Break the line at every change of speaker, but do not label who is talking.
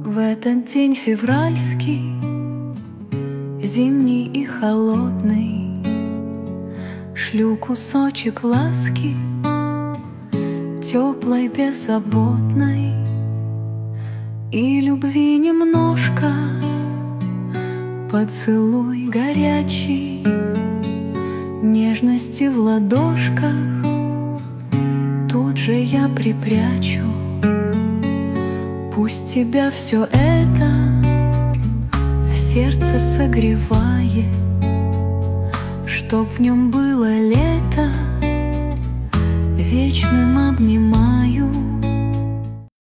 В этот день февральский, зимний и холодный, шлю кусочек ласки, теплой, беззаботной, и любви немножко, поцелуй горячий, нежности в ладошках тут же я припрячу. Пусть тебя все это в сердце согревает, чтоб в нем было лето, вечным обнимаю.